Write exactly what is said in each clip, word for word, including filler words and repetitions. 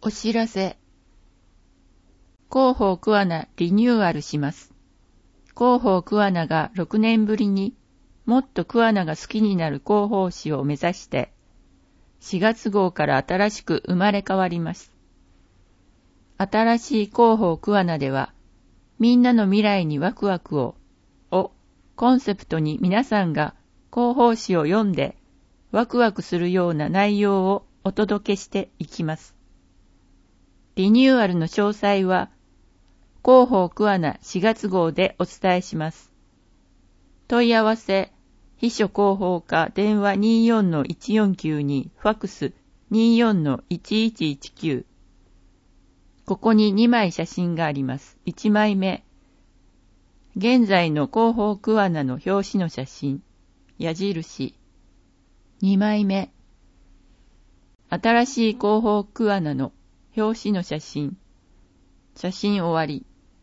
お知らせ。広報桑名リニューアルします。広報桑名がろくねんぶりにもっと桑名が好きになる広報誌を目指してしがつ号から新しく生まれ変わります。新しい広報桑名ではみんなの未来にワクワクををコンセプトに皆さんが広報誌を読んでワクワクするような内容をお届けしていきます。リニューアルの詳細は広報桑名しがつ号でお伝えします。問い合わせ、秘書広報課電話 にじゅうよんのいちよんきゅうに、ファックス にじゅうよんのいちいちいちきゅう。ここににまい写真があります。いちまいめ。現在の広報桑名の表紙の写真、矢印。にまいめ。新しい広報桑名の表紙の写真、写真終わり。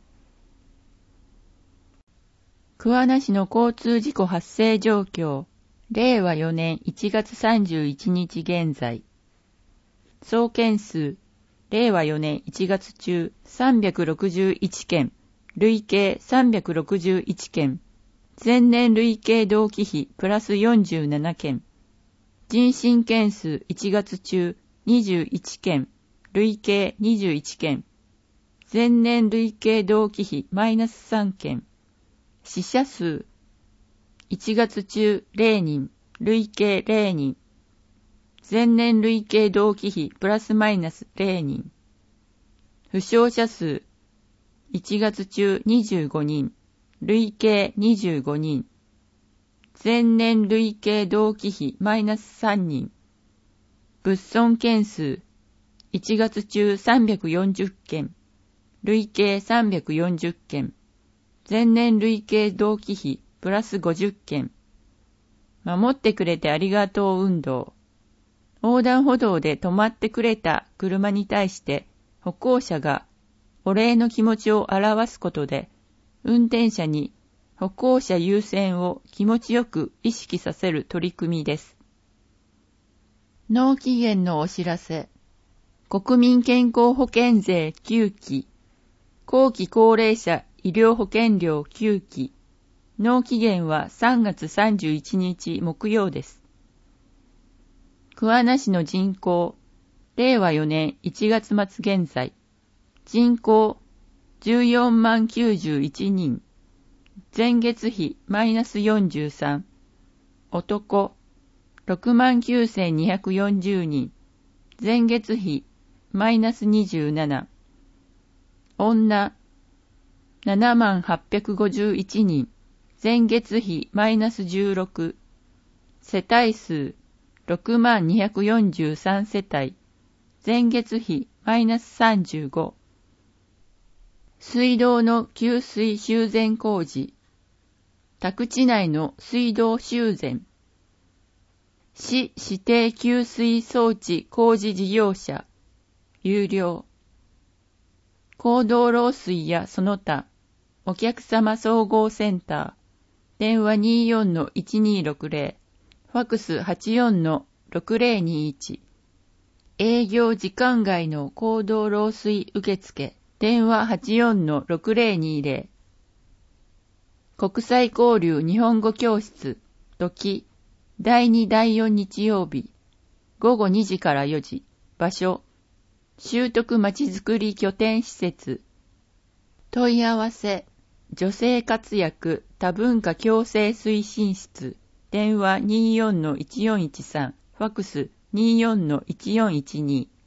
桑名市の交通事故発生状況、れいわよねんいちがつさんじゅういちにち現在。総件数、れいわよねんいちがつ中さんびゃくろくじゅういちけん、累計さんびゃくろくじゅういちけん、前年累計同期比プラスよんじゅうななけん、人身件数いちがつ中にじゅういちけん、累計にじゅういちけん、前年累計同期比マイナスさんけん、死者数いちがつ中れいにん、累計れいにん、前年累計同期比プラスマイナスれいにん、負傷者数いちがつ中にじゅうごにん、累計にじゅうごにん、前年累計同期比マイナスさんにん、物損件数いちがつ中さんびゃくよんじゅっけん、累計さんびゃくよんじゅっけん、前年累計同期比プラスごじゅっけん、守ってくれてありがとう運動、横断歩道で止まってくれた車に対して歩行者がお礼の気持ちを表すことで、運転者に歩行者優先を気持ちよく意識させる取り組みです。納期限のお知らせ。国民健康保険税きゅうき、後期高齢者医療保険料きゅうき、納期限はさんがつさんじゅういちにち木曜です。桑名市の人口、れいわよねんいちがつまつ現在、人口じゅうよんまんきゅうじゅういちにん、前月比マイナスよんじゅうさん、男ろくまんきゅうせんにひゃくよんじゅうにん、前月比マイナスにじゅうなな、女ななまんはっぴゃくごじゅういちにん、前月比マイナスじゅうろく、世帯数ろくまんにひゃくよんじゅうさん世帯、前月比マイナスさんじゅうご。水道の給水修繕工事、宅地内の水道修繕、市指定給水装置工事事業者、有料。公道漏水やその他、お客様総合センター、電話 にじゅうよんのいちにろくぜろ、ファックス はちじゅうよんのろくぜろにいち、営業時間外の公道漏水受付、電話 はちじゅうよんのろくぜろにぜろ、国際交流日本語教室、時、だいにだいよん日曜日、ごごにじからよじ、場所、習得まちづくり拠点施設。問い合わせ、女性活躍多文化共生推進室、電話 にじゅうよんのいちよんいちさん、ファックス にじゅうよんのいちよんいちに。